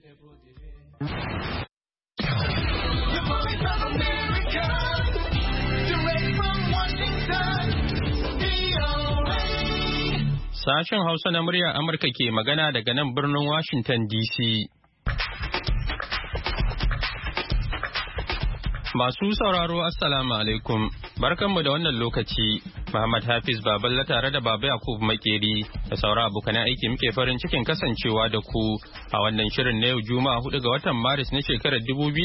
Sashen Hausa na muryar Amurka ke magana daga nan birnin Washington DC. Masu sauraro Assalamu alaikum, barkanmu da wannan lokaci, Muhammad Hafiz Baballa tare da Baba Yakubu Makeri da sauran abokan aiki muke farin cikin kasancewa da ku a wannan shirin na yau Juma'a 4 ga watan Maris na shekarar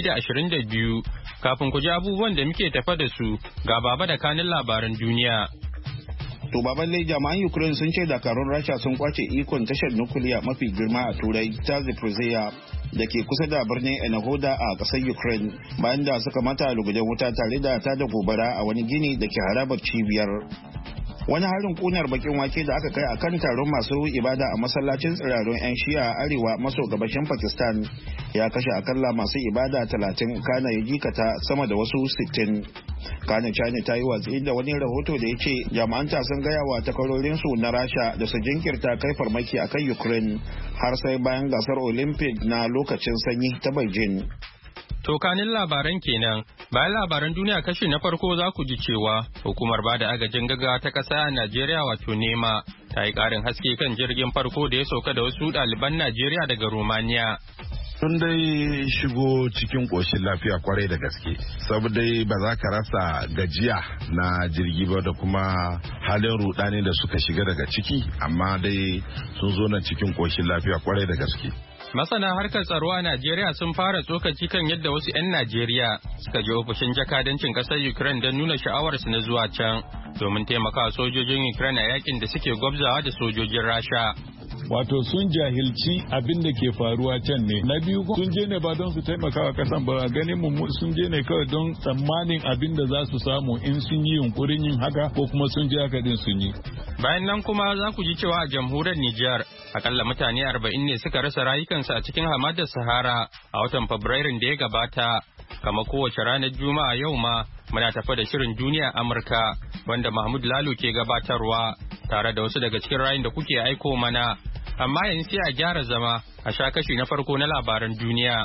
2022. Kafin ku ji abubuwan da muke tafa da su ga Baba da kanin labaran duniya. To baballe jama'an Ukraine sun ce dakarun Rasha sun kwace ikon tashar nukiliya mafi girma a Turai ta Zaporizhzhia da ke kusa da birnin Enohoda a ƙasar Ukraine bayan da suka mata lugudan wuta tare da ta da gobara a wani gini da ke harabar cibiyar. Wani harin kunar bakin wake da aka kai a kan taron masu ibada a masallacin tsirarun 'yan shi'a a arewa maso gabashin Pakistan ya kashe akalla masu ibada 30 kana ya jikata sama da wasu 60. Kana China ta yi watsi da wani rahoto da ya ce jami'anta sun gaya wa takwarorinsu na Rasha da su jinkirta kai farmaki a kan Ukraine har sai bayan gasar Olympic na lokacin sanyi ta Beijing. To kanin labaran kenan, bayan labaran duniya kashi na farko za ku ji cewa hukumar bada agajin gaggawa ta ƙasa a Najeriya wato NEMA ta yi ƙarin haske kan jirgin farko da ya sauka da wasu ɗaliban Najeriya daga Romania. Sun dai shigo cikin ƙoshin lafiya kwarai da gaske, saboda ba za ka rasa gajiya na jirgi ba da kuma halin rudani da suka shiga daga ciki, amma dai sun zo na cikin ƙoshin lafiya kwarai da gaske. Masana harkar tsaro a Najeriya sun fara tsokaci kan yadda wasu 'yan Najeriya suka je ofishin jakadancin ƙasar Ukraine don nuna sha'awarsu na zuwa can domin taimakawa sojojin Ukraine a yakin da suke gwabzawa da sojojin Rasha. Wato sun jahilci abin da ke faruwa can ne. Na biyu sun je ne ba don su taimaka wa kasan ba, ganin mu sun je ne kawai don tsammanin abin da za su samu in sun yi yunkurin yin haka ko kuma sun je haka din sun yi. Bayan nan kuma za ku ji cewa a jamhuriyar Nijar akalla mutane 40 ne suka rasa rayukansu a cikin hamadar Sahara a watan Fabrairun da ya gabata. Kama kowace ranar Juma'a yau ma muna tafa da shirin duniya Amurka wanda Mahmud Lalo ke gabatarwa tare da wasu daga cikin rayun da kuke aiko mana. Amma yanzu sai a gyara zama a sha kashi na farko na labaran duniya.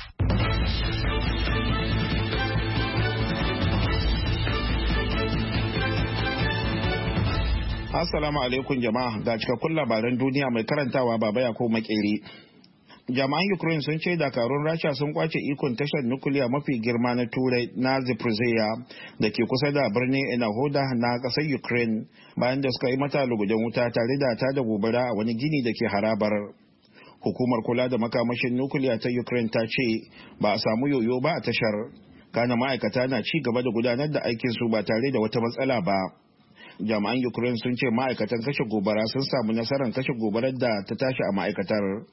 Assalamu alaikum jama'a, ga cikakkun labaran duniya mai karantawa Baba Yakubu Makeri. Jama'an Ukraine sun ce dakarun Rasha sun kwace ikon tashar nukiliya mafi girma na Turai na Zaporizhzhia da ke kusa da birnin Enohoda na ƙasar Ukraine bayan da suka yi mata lugudan wuta tare da ta da gobara a wani gini da ke harabar. Hukumar kula da makamashin nukiliya ta Ukraine ta ce ba a samu yoyo ba a tashar. Kana ma'aikata na ci gaba da gudanar da aikinsu ba tare da wata matsala ba. Jami'an Ukraine sun ce ma'aikatan kashe gobara sun samu nasarar kashe gobarar da ta tashi a ma'aikatar.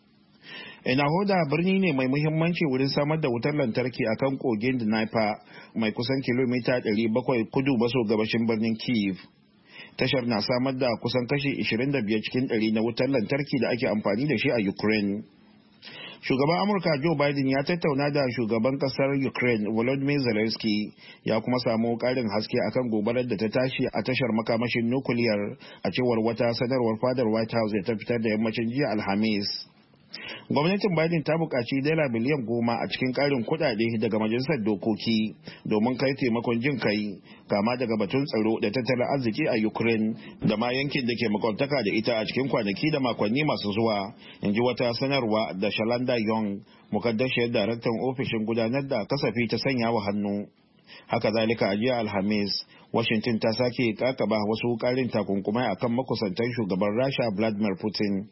Enohoda birni ne mai muhimmanci wurin samar da wutar lantarki a kan kogin Dnipro mai kusan kilomita 700 kudu maso gabashin birnin Kyiv. Tashar na samar da kusan kashi 25 cikin 100 na wutar lantarki da ake amfani da shi a Ukraine. Shugaban Amurka Joe Biden ya tattauna da shugaban kasar Ukraine Volodymyr Zelensky ya kuma samu karin haske akan gobarar da ta tashi a tashar makamashin nukiliyar a cewar wata sanarwar fadar White House da ta fitar da yammacin jiya Alhamis. Gwamnatin Biden ta buƙaci dala biliyan 10 a cikin ƙarin kuɗaɗe daga majalisar dokoki domin kai taimakon jin kai kama daga batun tsaro da tattalin arziki a Ukraine da ma yankin da ke makwabtaka da ita a cikin kwanaki da makonni masu zuwa, in ji wata sanarwa da Shalanda Young, mukaddashiyar daraktan ofishin gudanar da kasafi ta sanya wa hannu. Haka zalika a jiya Alhamis, Washington ta sake kakaba wasu ƙarin takunkumai akan makusantan shugaban Rasha Vladimir Putin.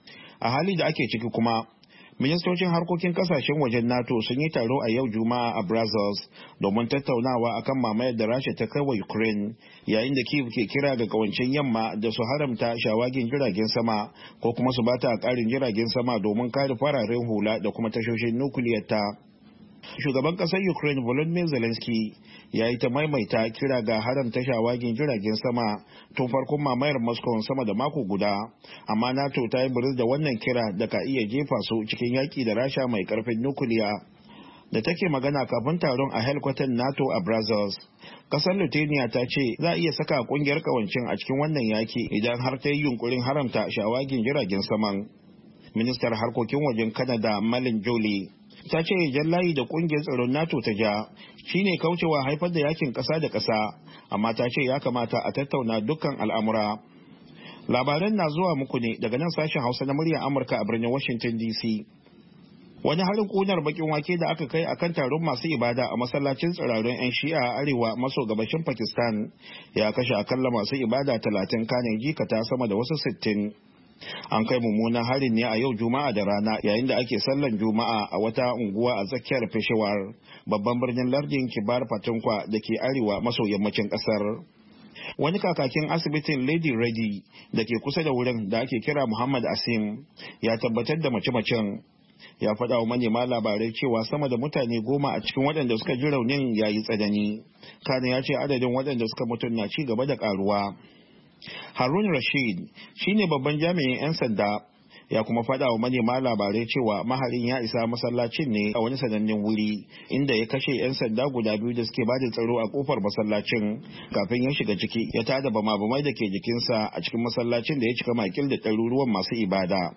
A hali da ake ciki kuma, ministocin harkokin kasashen wajen NATO sun yi taro a yau Juma'a a Brussels domin tattaunawa akan mamayar da Rasha ta kai wa Ukraine, yayin da Kyiv ke kira ga kawancin yamma da su haramta shawagin jiragen sama ko kuma su bata karin jiragen sama domin kare fararen hula da kuma tashoshin nukiliyar ta. Shugaban ƙasar Ukraine Volodymyr Zelensky ya yi ta maimaita kira ga haramta shawagin jiragen sama tun farkon mamayar Moscow sama da mako guda, amma NATO ta yi biris da wannan kira da ka iya jefa su cikin yaƙi da Rasha mai ƙarfin nukiliya. Da take magana kafin taron a helkwatar NATO a Brussels, ƙasar Lithuania ta ce za a iya saka ƙungiyar ƙawancin a cikin wannan yaƙi idan har ta yi yunkurin haramta shawagin jiragen saman. Ministar harkokin wajen Canada Malin Joly ta ce jan layi da kungiyar tsaron NATO ta ja shine kaucewa haifar da yakin ƙasa da ƙasa, amma ta ce ya kamata a tattauna dukkan al'amura. Labaran na zuwa muku ne daga nan sashen Hausa na muryar Amurka a birnin Washington DC. Wani harin kunar bakin wake da aka kai akan taron masu ibada a masallacin tsirarun 'yan shi'a a arewa maso gabashin Pakistan ya kashe akalla masu ibada 30 kanin jikata sama da wasu 60. An kai mummunan harin ne a yau Juma'a da rana yayin da ake sallan Juma'a a wata unguwa a tsakiyar Peshawar, babban birnin lardin Kibar Patunkhwa da ke arewa maso yammacin kasar. Wani kakakin asibitin Lady Reddy da ke kusa da wurin da ake kira Muhammad Asim ya tabbatar da mace-macen. Ya faɗa wa manema labarai cewa sama da mutane 10 a cikin waɗanda suka ji raunin ya yi tsanani. Kane ya ce adadin waɗanda suka mutu na ci gaba da ƙaruwa. Harun Rashid shine babban jami'in 'yan sanda ya kuma faɗa wa manema labarai cewa maharin ya isa masallacin ne a wani sanannen wuri inda ya kashe 'yan sanda guda 2 da suke bada tsaro a kofar masallacin kafin ya shiga ciki ya tada bama-bamai da ke jikinsa a cikin masallacin da ya cika makil da ɗaruruwan masu ibada.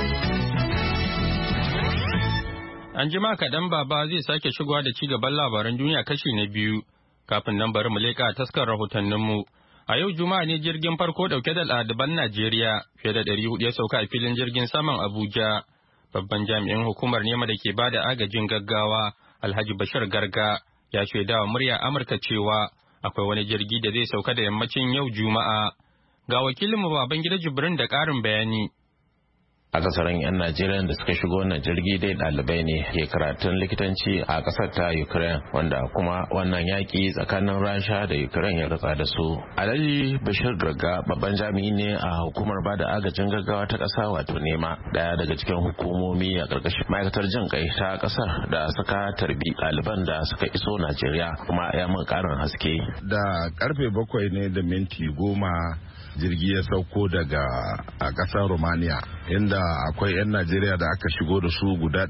An jima kaɗan baba zai sake shigowa da ci gaban labaran duniya kashi na biyu. Kafin nan bari mu leƙa taskar rahotanninmu. A yau Juma'a ne jirgin farko ɗauke da ɗaliban Najeriya fiye da 400 ya sauka a filin jirgin saman Abuja. Babban jami'in hukumar nema da ke bada agajin gaggawa Alhaji Bashir Garga ya shaidawa murya Amurka cewa akwai wani jirgi da zai sauka da yammacin yau Juma'a. Ga wakilinmu Babangida Jibrin da ƙarin bayani. Akasarin 'yan Najeriya da suka shigo wannan jirgi dai ɗalibai ne ke karatun likitanci a ƙasar ta Ukraine, wanda kuma wannan yaƙi tsakanin Rasha da Ukraine ya ratsa da su. Alhaji Bashir Garga babban jami'i ne a hukumar bada agajin gaggawa ta ƙasa wato NEMA, daya daga cikin hukumomi a ƙarƙashin ma'aikatar jin kai ta ƙasar da suka tarbi ɗaliban da suka iso Najeriya, kuma ya mun ƙarin haske. Da karfe 7:10 jirgi ya sauko daga a ƙasar Romania, inda akwai 'yan Najeriya da aka shigo da su guda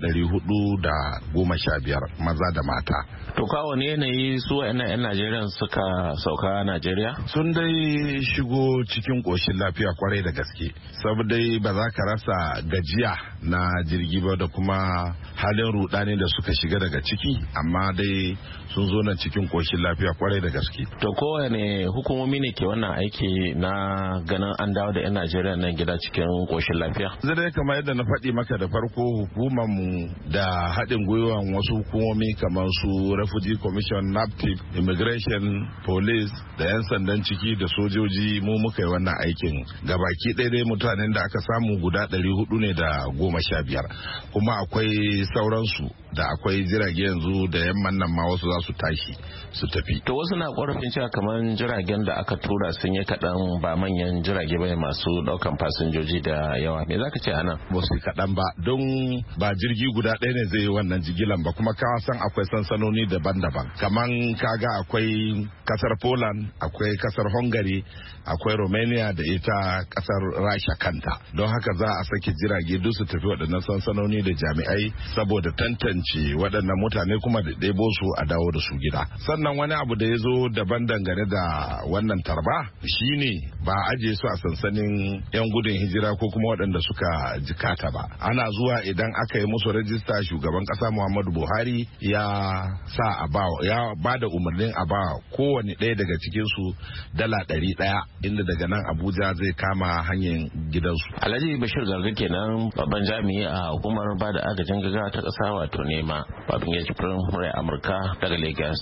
415 maza da mata. To kawo ne yanayi su 'yan Najeriya suka sauka Najeriya? Sun dai shigo cikin ƙoshin lafiya kwarai da gaske, saboda ba za ka rasa gajiya na jirgi ba da kuma halin rudani da suka shiga daga ciki, amma dai sun zo nan cikin ƙoshin lafiya kwarai da gaske. To kowane hukumomi ne ke wannan aiki na ganin an dawo da 'yan Najeriya nan gida cikin koshin lafiya? Zai kamar yadda na faɗi maka da farko, hukumar mu da haɗin gwiwan wasu hukumomi kamar su Refugee Commission, NAPTIP, Immigration, Police da 'yan sandan ciki da sojoji mu muka yi wannan aikin. Gabaki ɗaya dai mutanen da aka samu guda 415, kuma akwai sauransu da akwai jirage yanzu da yamman nan ma wasu za su tashi su tafi. To wasu na korafin cewa kamar jiragen da aka tura sun yi kaɗan, ba manyan jirage bane masu ɗaukan fasinjoji da yawa. Me zaka ce anan? Ba su kaɗan ba, don ba jirgi guda ɗaya ne zai yi wannan jigilan ba, kuma ka san akwai sansanoni daban-daban. Kaman kaga akwai kasar Poland, akwai kasar Hungary, akwai Romania da ita kasar Rasha kanta. Don haka za a sake jirage duk su tafi waɗannan sansanoni da jami'ai saboda tantance waɗannan mutane kuma da ɗebo su a dawo da su gida. Sannan wani abu da ya zo daban dangane da wannan tarba shine ba a ajiye su a sansanin 'yan gudun hijira ko kuma waɗanda suka jikata ba. Ana zuwa idan aka yi musu rajista, shugaban ƙasa Muhammadu Buhari ya ba da umarnin a ba kowane ɗaya daga cikinsu $100, inda daga nan Abuja zai kama hanyar gidansu. Alhaji Bashir Garga kenan babban jami'i a hukumar ba da agajin gaggawa ta ƙasa wato NEMA. Babin ya Jibrin murai Amurka daga Lagos.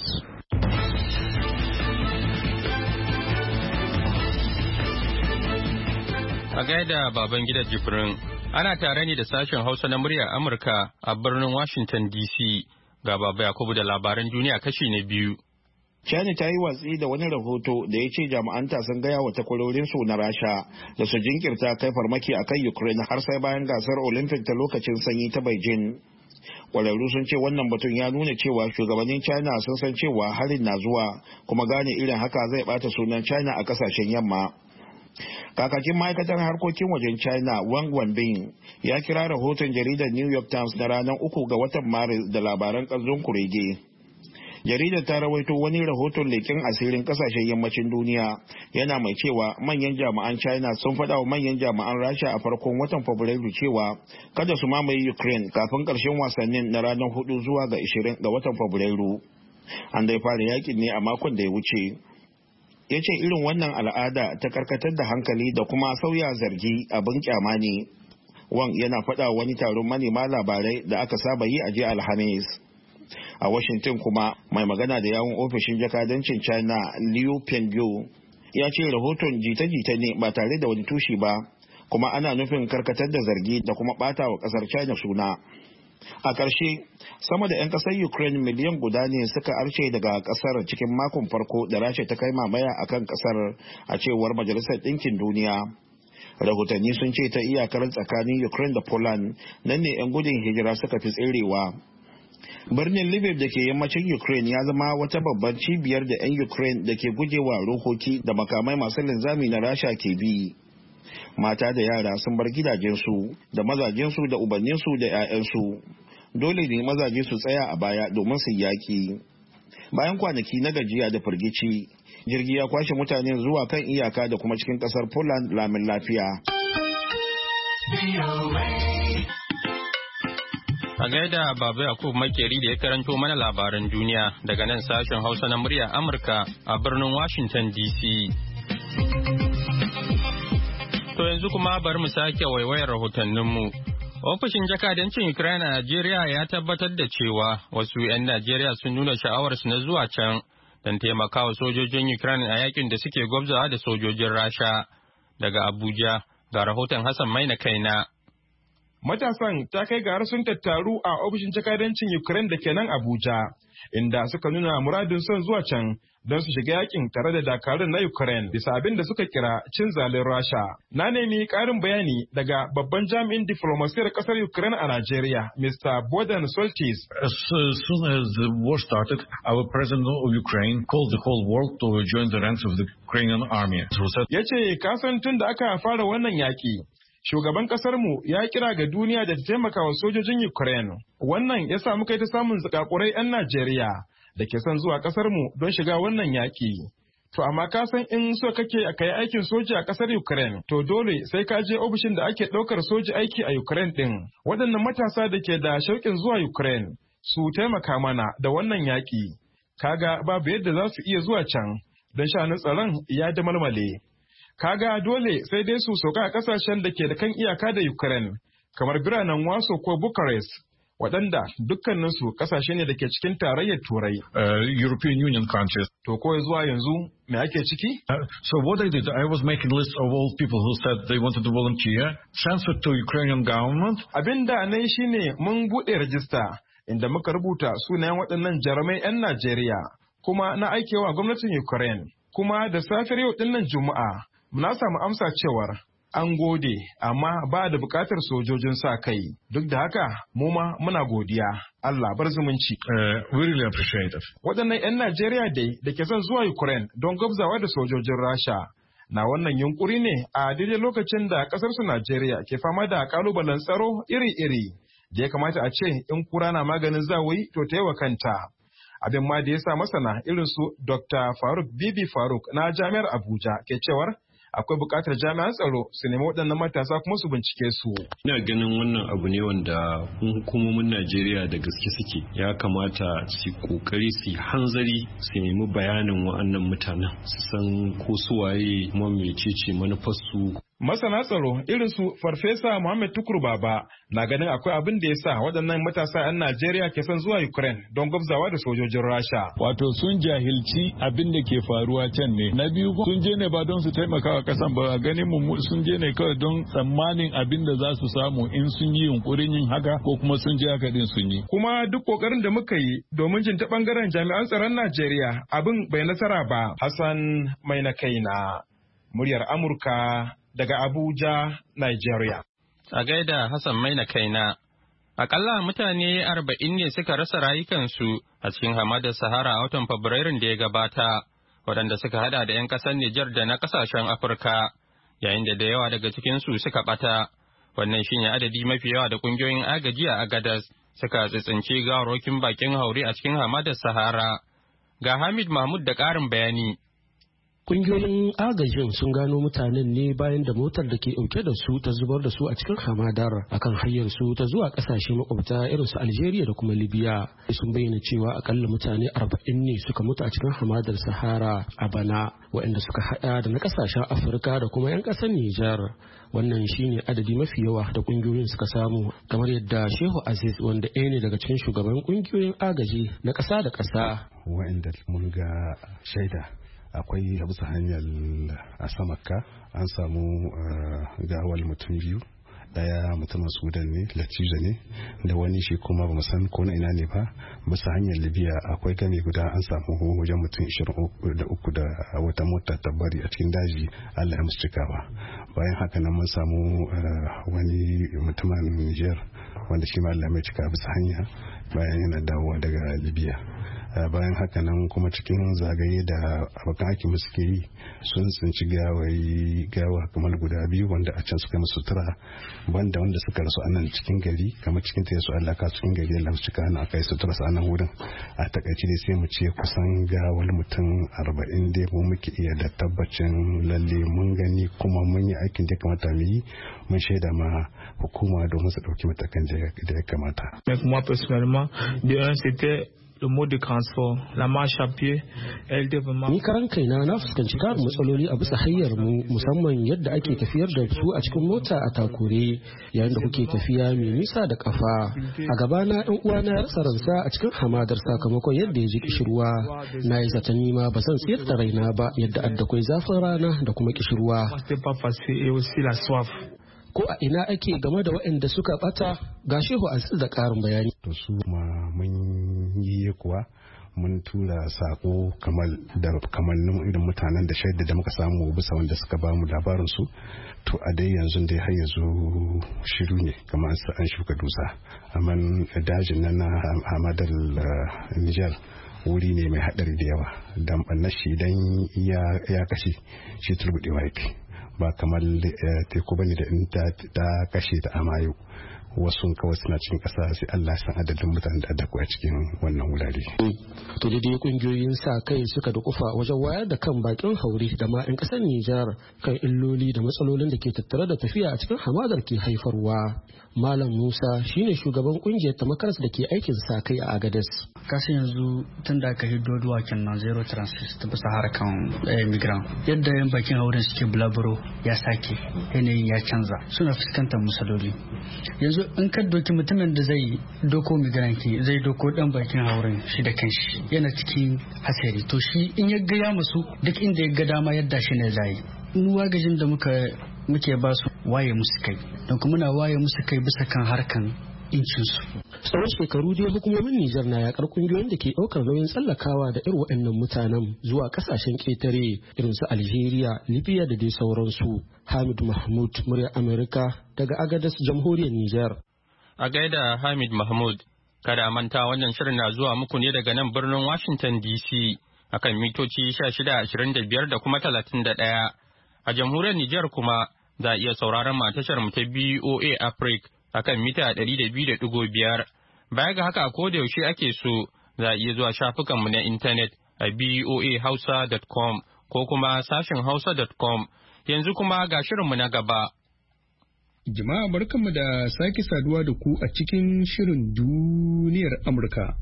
A gaida baban gida Jibrin, ana tare ne da sashen Hausa na muryar Amurka a birnin Washington DC. Ga Baba Yakubu da labaran duniya kashi na biyu. China ta yi watsi da wani rahoto da ya ce jami'anta sun gaya wa takwarorinsu na Rasha da su jinkirta kai farmaki a kan Ukraine har sai bayan gasar Olympic ta lokacin sanyi ta Beijing. Kwararru sun ce wannan batun ya nuna cewa shugabannin China sun san cewa harin na zuwa, kuma gane irin haka zai bata sunan China a kasashen yamma. Kakakin ma'aikatar harkokin wajen China Wang Wenbin ya kira rahoton jaridar New York Times na ranar 3 ga watan Maris da labaran ƙanzon kurege. Jaridar ta rawaito wani rahoton leƙen asirin kasashen yammacin duniya yana mai cewa manyan jami'an China sun faɗa wa manyan jami'an Rasha a farkon watan Fabrairu cewa kada su mamaye Ukraine kafin ƙarshen wasannin na ranar 4 zuwa ga 20 ga watan Fabrairu. An dai fara yakin ne a makon da ya wuce. Ya ce irin wannan al'ada ta karkatar da hankali da kuma sauya zargi abin kyama ne. Wang yana faɗa wani taron manema labarai da aka saba yi a jiya Alhamis. A Washington kuma mai magana da yawun ofishin jakadancin China Liu Pengyu ya ce rahoton jita-jita ne ba tare da wani tushe ba, kuma ana nufin karkatar da zargi da kuma ɓata wa ƙasar China suna. A ƙarshe, sama da 'yan ƙasar Ukraine miliyan guda ne suka arce daga ƙasar cikin makon farko da Rasha ta kai mamaya a kan ƙasar a cewar Majalisar Ɗinkin Duniya. Rahotanni sun ce ta iyakar tsakanin Ukraine da Poland nan ne 'yan gudun hijira suka fi tserewa. Birnin Lviv da ke yammacin Ukraine ya zama wata babbar cibiyar da 'yan Ukraine da ke gujewa rokoki da makamai masu linzami na Rasha ke bi. Mata da yara sun bar gidajensu da mazajensu da ubanninsu da 'ya'yansu. Dole ne mazaje su tsaya a baya domin su yaƙi. Bayan kwanaki na gajiya da firgici, jirgi ya kwashe mutane zuwa kan iyaka da kuma cikin ƙasar Poland lamin lafiya. A gaida Baba Yakub Makeri da ya karanto mana labaran duniya daga nan sashen Hausa na murya Amurka a birnin Washington DC. To yanzu kuma bari mu sake waiwayar rahotanninmu. Ofishin jakadancin Ukraine a Najeriya ya tabbatar da cewa wasu 'yan Najeriya sun nuna sha'awarsu na zuwa can don taimakawa sojojin Ukraine a yakin da suke gwabzawa da sojojin Rasha. Daga Abuja ga rahoton Hassan Maina Kaina. Matasan ta kai ga har sun tattaru a ofishin jakadancin Ukraine da ke nan Abuja, inda suka nuna muradin son zuwa can don su shiga yakin tare da dakarun na Ukraine bisa abin da suka kira cin zalin Rasha. Na nemi ƙarin bayani daga babban jami'in diflomasiyar ƙasar Ukraine a Najeriya, Mr. Bodan Soltis. As soon as the war started, our president of Ukraine called the whole world to join the ranks of the Ukrainian army. Ya ce, kasan tun da aka fara wannan yaƙi, shugaban ƙasarmu ya kira ga duniya da ta taimaka wa sojojin Ukraine. Wannan ya sa muka yi ta samun zakakurai 'yan Najeriya da ke son zuwa ƙasarmu don shiga wannan yaƙi. To amma ka san in so kake a kai aikin soji a ƙasar Ukraine, to dole sai ka je ofishin da ake ɗaukar soji aiki a Ukraine ɗin. Waɗannan matasa da ke da shauƙin zuwa Ukraine su taimaka mana da wannan yaƙi. Kaga babu yadda za su iya zuwa can don sha'anin tsaron ya da malmale. Kaga dole sai dai su sauka a kasashen da ke da kan iyaka da Ukraine, kamar biranen Waso ko Bucharest, waɗanda dukkaninsu kasashe ne da ke cikin tarayyar Turai. European Union countries. To ko zuwa yanzu me ake ciki? So what I did, I was making lists of all people who said they wanted to volunteer, transferred to Ukrainian government. Abin da na yi shine mun buɗe rajista inda muka rubuta sunayen waɗannan jarumai 'yan Najeriya, kuma na aikewa gwamnatin Ukraine. Kuma da safiyar yau ɗinnan Juma'a, na samu amsa cewar an gode amma ba da bukatar sojojin sa kai. Duk da haka mu ma muna godiya. Allah bar zumunci. We really appreciate it. Waɗannan 'yan Najeriya dai da ke son zuwa Ukraine don gwabzawa da sojojin Rasha na wannan yunkuri ne a daidai lokacin da ƙasar su Najeriya ke fama da kalubalen tsaro iri-iri da ya kamata a ce in kura na maganin zawayi to ta yi wa kanta. Abin ma da ya sa masana irin su Dr. Faruk Bibi Faruk na Jami'ar Abuja ke cewar akwai buƙatar jami'an tsaro su nemi waɗannan matasa kuma su bincike su. Ina ganin wannan abu ne wanda hukumomin Najeriya da gaske suke ya kamata su kokari su hanzari su nemi bayanin wa'annan mutanen su san ko su waye kuma mecece manufarsu. Masana tsaro irin su Farfesa Muhammad Tukur Baba na ganin akwai abin da ya sa waɗannan matasa 'yan Najeriya ke son zuwa Ukraine don gwabzawa da sojojin Rasha. Wato sun jahilci abin da ke faruwa can ne. Na biyu sun je ne ba don su taimaka wa kasan ba, ganin mu sun je ne kawai don tsammanin abin da za su samu in sun yi yunkurin yin haka ko kuma sun je haka din sun yi. Kuma duk kokarin da muka yi domin jin ta bangaren jami'an tsaron Najeriya abin bai nasara ba. Hassan mai na kaina, muryar Amurka daga Abuja, Nigeria. A gaida Hassan Maina Kaina. Akalla mutane 40 ne suka rasa rayukansu a cikin hamadar Sahara a watan Fabrairun da ya gabata, waɗanda suka hada da 'yan ƙasar Nijar da na ƙasashen Afirka, yayin da yawa daga cikinsu suka ɓata. Wannan shine adadi mafi yawa da ƙungiyoyin agaji a Agadas suka tsitsince gawarwakin bakin haure a cikin hamadar Sahara ga Hamid Mahmud da ƙarin bayani. Kungiyoyin agajin sun gano mutanen ne bayan da motar da ke dauke da su ta zubar da su a cikin hamadar akan hanyar su ta zuwa kasashe makwabta irin su Algeria da kuma Libya. Sun bayyana cewa akalla mutane 40 ne suka mutu a cikin hamadar Sahara a bana, waɗanda suka hada da na kasashen Afirka da kuma 'yan ƙasar Nijar. Wannan shine adadi mafi yawa da kungiyoyin suka samu, kamar yadda Shehu Aziz, wanda ɗaya ne daga cikin shugaban kungiyoyin agaji na ƙasa da ƙasa. Waɗanda mun ga shaida akwai a bisa hanyar Asamaka an samu gawal mutum biyu, daya mutumin Sudan ne, Latija ne, da wani shi kuma ba san ko na ina ne ba. Bisa hanyar Libya akwai game guda an samu wajen mutum 23 da wata mota ta bari a cikin daji, Allah ya musu cikawa. Bayan haka nan mun samu wani mutumin Niger wanda shi ma Allah mai cika bisa hanya bayan yana dawowa daga Libya. Bayan haka nan kuma cikin zagaye da abokan aikin suke yi sun tsinci gawa kamar guda biyu wanda a can suka masu sutura, banda wanda suka rasu a nan cikin gari, kamar cikin ta yasu Allah ka cikin gari Allah su cika na aka yi sutura su a nan wurin. A takaice dai sai mu ce kusan gawar mutum 40 dai mu muke iya da tabbacin lalle mun gani kuma mun yi aikin da kamata mu yi, mun shaida ma hukuma domin su dauki matakan da ya kamata. Moi personnellement, c'était le mode de transport, la marche à pied, elle devait. Ni karan kaina na fuskanci karin matsaloli a bisa hanyar mu, musamman yadda ake tafiyar da su a cikin mota a takure yayin da kuke tafiya mai nisa da kafa. A gabana ɗan uwana ya rasa ransa a cikin hamadar sakamakon yadda ya ji kishirwa. Na yi zaton nima ba zan tsayar da raina ba yadda addakwai zafin rana da kuma kishirwa. Ko a ina ake game da waɗanda suka bata? Ga Shehu Aziz da ƙarin bayani. To su ma mun yi kuwa mun tura sako kamannin irin mutanen da shaida da muka samu bisa wanda suka ba mu labarin su. To a dai yanzu dai har yanzu shiru ne kamar an shuka dusa. Amma dajin nan na hamadar Nijar wuri ne mai haɗari da yawa. Dan ɓannar shi idan ya kashe shi turbuɗewa yake. Ba kamar teku bane da in ta kashe ta amayo, wasu kawai suna cikin ƙasa sai Allah san adadin mutanen da adaku a cikin wannan wurare. To dai kungiyoyin sa kai suka da kufa wajen wayar da kan bakin haure da ma 'yan ƙasar Nijar kan illoli da matsalolin da ke tattare da tafiya a cikin hamadar ke haifarwa. Malam Musa shine shugaban kungiyar Tamakaras da ke aikin sa kai a Agadez. Kasan yanzu tun da aka hiddo duwakin nan zero transit ta bisa harkan migrant, yadda yan bakin hauren suke bulaburo ya sake, yanayin ya canza, suna fuskantar matsaloli. Yanzu in ka doki mutumin da zai doko migrant zai doko dan bakin hauren shi da kanshi yana cikin hatsari, to shi in ya gaya musu duk inda ya ga dama yadda shi ne zai. Mu wagajin da muke ba su waye musu kai, don kuma muna waye musu kai bisa kan harkan incinsu. Tsawon shekaru dai hukumomin Nijar na yakar kungiyoyin da ke ɗaukar nauyin tsallakawa da irin waɗannan mutanen zuwa ƙasashen ƙetare irin su Algeria, Libya da dai sauransu. Hamid Mahmud, murya Amerika daga Agadez, Jamhuriyar Nijar. A gaida Hamid Mahmud, kada a manta wannan shirin na zuwa muku ne daga nan birnin Washington DC akan mitoci 1625 da kuma 31. A Jamhuriyar Nijar kuma za a iya sauraron tashar mu ta BOA Africa akan mita 200.5. Baya ga haka ko da yaushe ake so za a iya zuwa shafukanmu na intanet a boahausa.com ko kuma sashin hausa.com. Yanzu kuma ga shirinmu na gaba. Jama'a barkanmu da sake saduwa da ku a cikin shirin duniyar Amurka.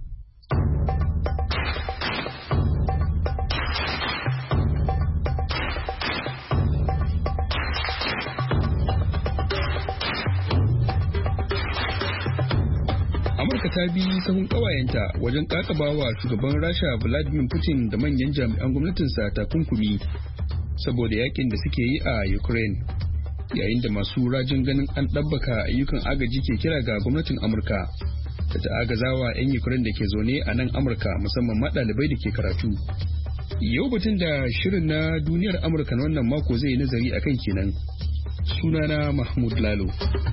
Amurka ta bi sahun ƙawayenta wajen ƙaƙabawa shugaban Rasha Vladimir Putin da manyan jami'an gwamnatinsa takunkumi saboda yakin da suke yi a Ukraine, yayin da masu rajin ganin an ɗabbaka ayyukan agaji ke kira ga gwamnatin Amurka da ta agazawa 'yan Ukraine da ke zaune a nan Amurka, musamman ma ɗalibai da ke karatu. Yau batun da shirin na duniyar Amurka na wannan mako zai yi nazari akan kenan. Sunana Mahmud Lalo.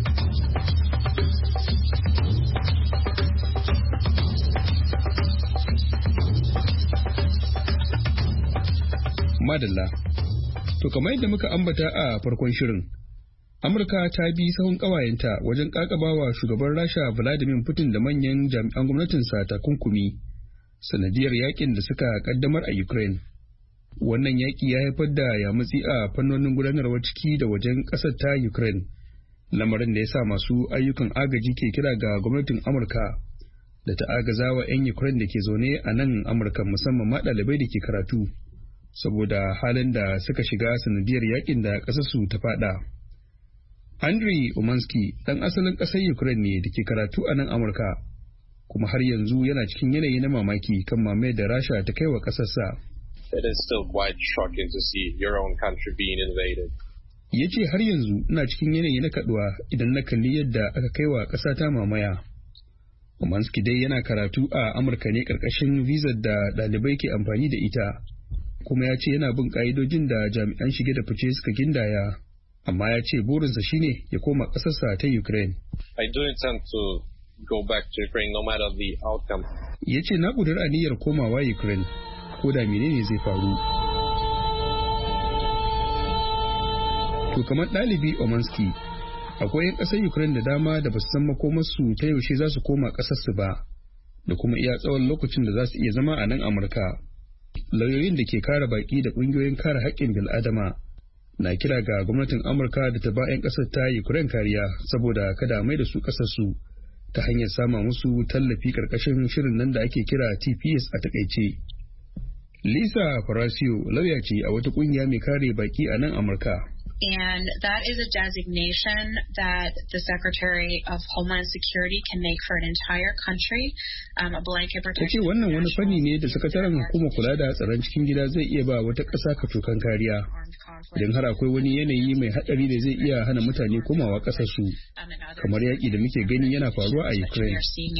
Madalla. To kamar yadda muka ambata a farkon shirin, Amurka ta bi sahun ƙawayenta wajen ƙaƙabawa shugaban Rasha Vladimir Putin da manyan jami'an gwamnatinsa takunkumi sanadiyar yakin da suka kaddamar a Ukraine. Wannan yaki ya haifar da yamutsi a fannonin gudanarwar ciki da wajen ƙasar ta Ukraine, lamarin da ya sa masu ayyukan agaji ke kira ga gwamnatin Amurka da ta agaza wa 'yan Ukraine da ke zaune a nan Amurka, musamman ma ɗalibai da ke karatu, saboda halin da suka shiga sanadiyar yakin da ƙasarsu ta fada. Andriy Umansky ɗan asalin ƙasar Ukraine ne da ke karatu a nan Amurka, kuma har yanzu yana cikin yanayi na mamaki kan mamayar da Rasha ta kai wa ƙasarsa. It is still quite shocking to see your own country being invaded. Ya ce har yanzu ina cikin yanayi na kaduwa idan na kalli yadda aka kai wa ƙasa ta mamaya. Umansky dai yana karatu a Amurka ne ƙarƙashin vizar da ɗalibai ke amfani da ita, kuma ya ce yana bin ƙa'idojin da jami'an shige da fice suka gindaya, amma ya ce burinsa shine ya koma ƙasarsa ta Ukraine. I do intend to go back to Ukraine no matter the outcome. Ya ce na ƙudiri aniyar komawa Ukraine, ko da menene zai faru. To kamar ɗalibi Umansky, akwai 'yan ƙasar Ukraine da dama da ba su san makomarsu ta yaushe za su koma ƙasarsu ba, da kuma iya tsawon lokacin da za su iya zama a nan Amurka. Lauyoyin da ke kare baƙi da ƙungiyoyin kare haƙƙin bil'adama na kira ga gwamnatin Amurka da ta ba 'yan ƙasar ta Ukraine kariya saboda kada a mai da su ƙasarsu ta hanyar sama musu tallafi ƙarƙashin shirin nan da ake kira TPS a taƙaice. Lisa Farasio lauya ce a wata ƙungiya mai kare baƙi a nan Amurka. And that is a designation that the Secretary of Homeland Security can make for an entire country, a blanket protection. Wannan wani fanni ne da sakataren hukumar kula da tsaron cikin gida zai iya ba wata ƙasa kacokan kariya. Idan har akwai wani yanayi mai haɗari da zai iya hana mutane komawa ƙasarsu, kamar yaƙi da muke gani yana faruwa a Ukraine.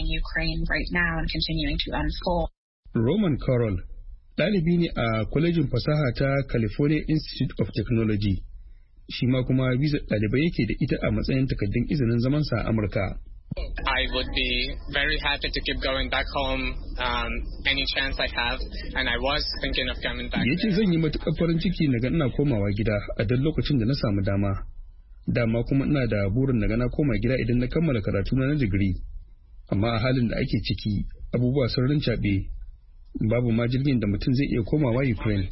Roman Carroll, ɗalibi ne a kwalejin fasaha ta California Institute of Technology. Shi ma kuma visa ɗalibai yake da ita a matsayin takardun izinin zamansa a Amurka. I would be very happy to keep going back home any chance I have, and I was thinking of coming back. Yace zan yi matuƙar farin ciki na ga ina komawa gida a duk lokacin da na samu dama. Dama kuma ina da burin na ga na koma gida idan na kammala karatu na digiri. Amma a halin da ake ciki, abubuwa sun rincaɓe. Babu ma jirgin da mutum zai iya komawa Ukraine.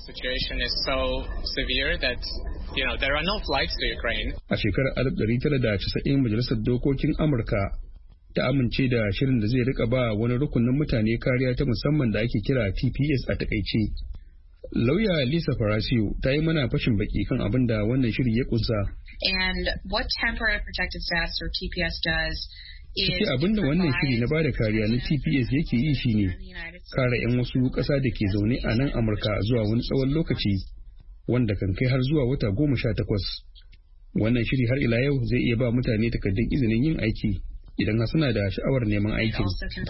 A shekarar 1990 Majalisar Dokokin Amurka ta amince da shirin da zai rika ba wani rukunin mutane kariya ta musamman da ake kira TPS a takaice. Lauya Lisa Farasio ta yi mana fashin baki kan abin da wannan shiri ya kunsa. And what temporary protected status or TPS does Ciki abin da wannan shiri na bada kariya na TPS yake yi shine kare 'yan wasu ƙasa da ke zaune a nan Amurka zuwa wani tsawon lokaci wanda kan kai har zuwa wata 18. Wannan shiri har ila yau zai iya ba mutane takardun izinin yin aiki idan har suna da sha'awar neman aikin.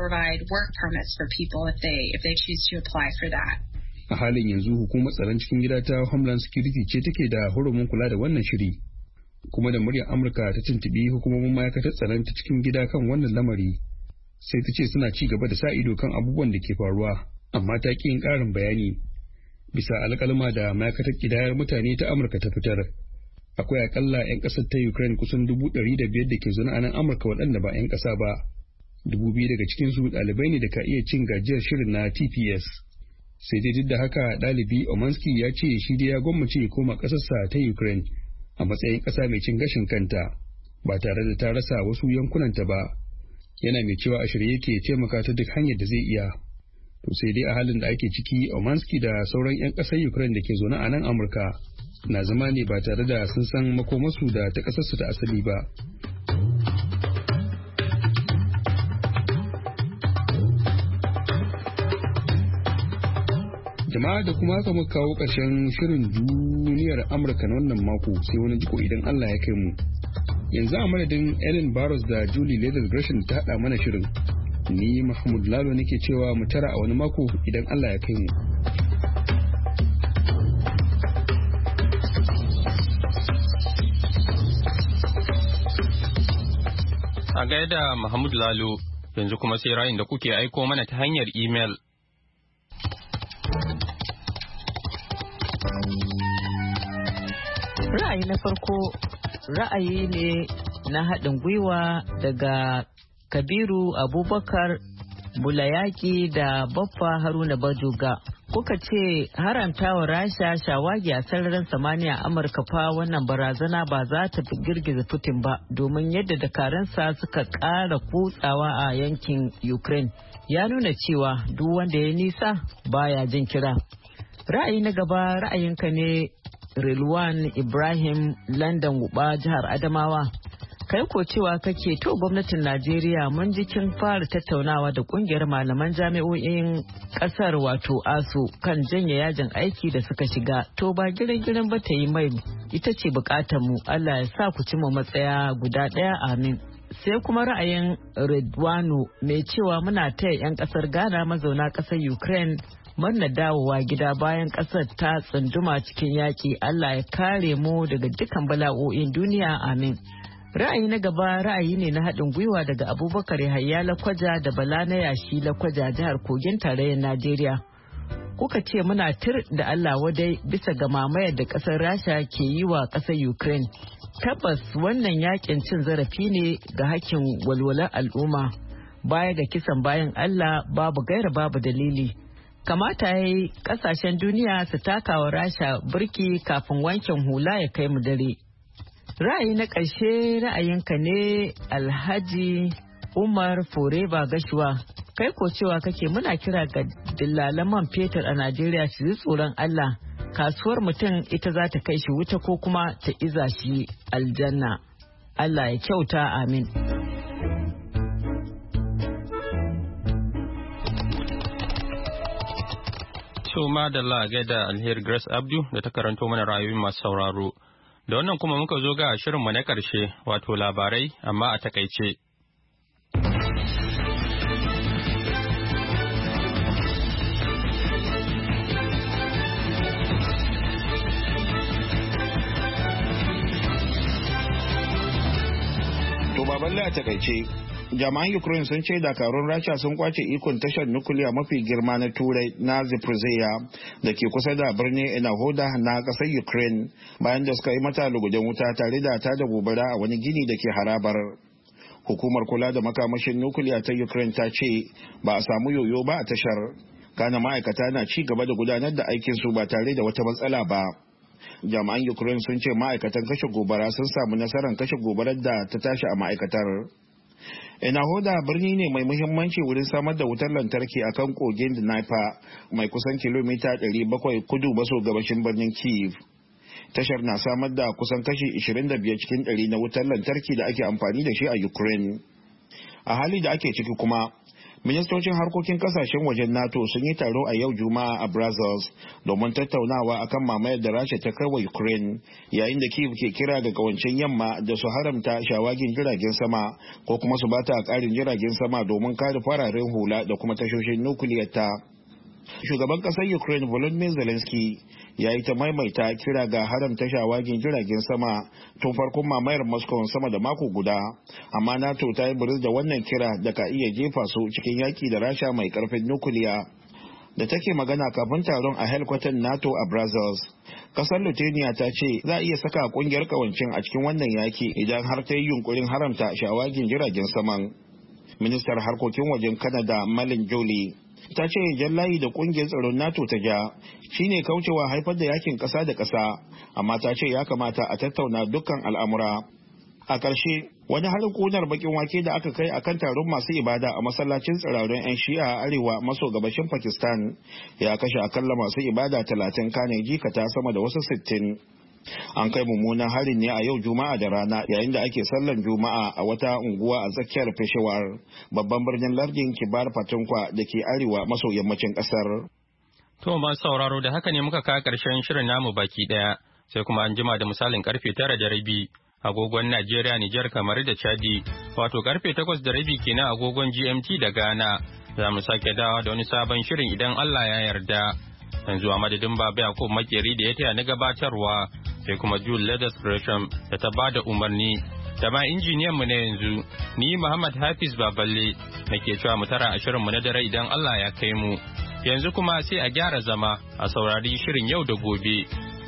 A halin yanzu hukumar tsaron cikin gida ta Homeland Security ce take da hurumin kula da wannan shiri. Kuma da muryar Amurka ta tuntubi hukumomin ma'aikatar tsaron ta cikin gida kan wannan lamari, sai ta ce suna ci gaba da sa ido kan abubuwan da ke faruwa, amma ta ƙi yin ƙarin bayani. Bisa alƙalma da ma'aikatar ƙidayar mutane ta Amurka ta fitar, akwai akalla 'yan ƙasar ta Ukraine kusan 500,000 da ke zaune a nan Amurka waɗanda ba 'yan ƙasa ba. 2,000 daga cikinsu ɗalibai ne da ka iya cin gajiyar shirin na TPS. Sai dai duk da haka ɗalibi Umansky ya ce shi dai ya gwammace ya koma ƙasarsa ta Ukraine a matsayin ƙasa mai cin gashin kanta ba tare da ta rasa wasu yankunanta ba, yana mai cewa a shirye yake taimaka ta duk hanyar da zai iya. To sai dai a halin da ake ciki, Umansky da sauran 'yan ƙasar Ukraine da ke zaune a nan Amurka na zama ne ba tare da sun san makomarsu da ta ƙasarsu ta asali ba. Jama'a da kuma haka muka kawo ƙarshen shirin duniyar Amurka na wannan mako, sai wani jiko idan Allah ya kai mu. Yanzu a madadin Ellen Barros da Julie Leather Gresham ta haɗa mana shirin. Ni Mahmud Lalo nake cewa mu tara a wani mako idan Allah ya kai mu. A gaida Mahmud Lalo, yanzu kuma sai ra'ayin da kuke aiko mana ta hanyar imel. Ra'ayi na farko ra'ayi ne na haɗin gwiwa daga Kabiru Abubakar Bulayaki da Baffa Haruna Bajoga. Kuka ce haramtawa Rasha shawagi a sararin samaniya Amurka fa wannan barazana ba za ta girgiza Putin ba domin yadda dakaransa suka ƙara kutsawa a yankin Ukraine ya nuna cewa duk wanda ya nisa baya jin kira. Ra'ayi na gaba ra'ayinka ne Rilwan Ibrahim London Wuba jihar Adamawa. Kai ko cewa kake to gwamnatin Najeriya mun ji kin fara tattaunawa da kungiyar malaman jami'o'in kasar wato ASU kan janye yajin aiki da suka shiga to ba girin ba ta yi mai ita ce bukatar mu Allah ya sa ku cimma matsaya guda daya amin. Sai kuma ra'ayin Redwanu mai cewa muna taya 'yan kasar Ghana mazauna kasar Ukraine murna dawowa gida bayan kasar ta tsunduma cikin yaki Allah ya kare mu daga dukkan bala'o'in duniya amin. Ra'ayi na gaba ra'ayi ne na haɗin gwiwa daga Abubakar Yahaya Lakwaja da Bala na Yashi Lakwaja jihar Kogin tarayyar Najeriya. Kuka ce muna tir da Allah wadai bisa ga mamayar da ƙasar Rasha ke yi wa ƙasar Ukraine. Tabbas wannan yakin cin zarafi ne ga hakkin walwalar al'umma baya ga kisan bayan Allah babu gaira babu dalili. Kamata ya yi ƙasashen duniya su takawa Rasha birki kafin wankin hula ya kai mu dare. Ra'ayi na ƙarshe ra'ayinka ne Alhaji Umar Foreba Gashuwa. Kai ko cewa kake muna kira ga dillalan man fetur a Najeriya su ji tsoron Allah. Kasuwar mutum ita za ta kai shi wuta ko kuma ta iza shi aljanna. Allah ya kyauta amin. Shoma da gaida Alheri Grace Abdu da ta karanto mana ra'ayoyin masu sauraro. Da wannan kuma muka zo ga shirinmu na ƙarshe wato labarai amma a takaice. To baballe a takaice. Jama'an Ukraine sun ce dakarun Rasha sun kwace ikon tashar nukiliya mafi girma na Turai na Zaporizhzhia da ke kusa da birnin Enahoda na ƙasar Ukraine bayan da suka yi mata lugudan wuta tare da ta da gobara a wani gini da ke harabar. Hukumar kula da makamashin nukiliya ta Ukraine ta ce ba a samu yoyo ba a tashar. Kana ma'aikata na ci gaba da gudanar da aikinsu ba tare da wata matsala ba. Jama'an Ukraine sun ce ma'aikatan kashe gobara sun samu nasarar kashe gobarar da ta tashi a ma'aikatar. Enahoda birni ne mai muhimmanci wurin samar da wutar lantarki a kan kogin Dnipro mai kusan kilomita 700 kudu maso gabashin birnin Kyiv. Tashar na samar da kusan kashi 25 cikin 100 na wutar lantarki da ake amfani da shi a Ukraine. A hali da ake ciki kuma, ministocin harkokin kasashen wajen NATO sun yi taro a yau Juma'a a Brussels domin tattaunawa akan mamayar da Rasha ta kai wa Ukraine, yayin da Kyiv ke kira ga kawancin yamma da su haramta shawagin jiragen sama ko kuma su bata karin jiragen sama domin kare fararen hula da kuma tashoshin nukiliyar ta. Shugaban kasar Ukraine Volodymyr Zelensky ya yi ta maimaita kira ga haramta shawagin jiragen sama tun farkon mamayar Moscow sama da mako guda, amma NATO ta yi buris da wannan kira da ka iya jefa su cikin yaki da Rasha mai karfin nukiliya. Da take magana kafin taron a helkwatan NATO a Brussels, kasar Lithuania ta ce za a iya saka kungiyar kawancin a cikin wannan yaki idan har ta yi yunkurin haramta shawagin jiragen saman. Ministar harkokin wajen Canada Malin Joly ta ce jan layi da kungiyar tsaron NATO ta ja shine kaucewa haifar da yakin kasa da kasa, amma ta ce ya kamata a tattauna dukkan al'amura. A ƙarshe, wani harin ƙunar bakin wake da aka kai akan taron masu ibada a masallacin tsirarun 'yan shi'a a arewa maso gabashin Pakistan ya kashe akalla masu ibada 30 kane jikata sama da wasu 60. An kai mummunan harin ne a yau Juma'a da rana yayin da ake sallan Juma'a a wata unguwa a tsakiyar Peshawar, babban birnin lardin Kibar Pakhtunkhwa da ke arewa maso yammacin kasar. To masu sauraro da haka ne muka kawo ƙarshen shirin namu baki ɗaya, sai kuma an jima da misalin karfe 9:30 agogon Najeriya, Nijar, kamar da Chadi, wato karfe 8:30 kenan agogon GMT da Ghana. Za mu sake dawa da wani sabon shirin idan Allah ya yarda. Yanzu a madadin Baba Yakub Makeri da ya taya na gabatarwa, sai kuma Jude Leathers Gresham da ta ba da umarni, da ma injiniyan mu na yanzu, ni Muhammad Hafiz Baballe nake cewa mu tara a shirin mu na dare idan Allah ya kai mu. Yanzu kuma sai a gyara zama a saurari shirin yau da gobe.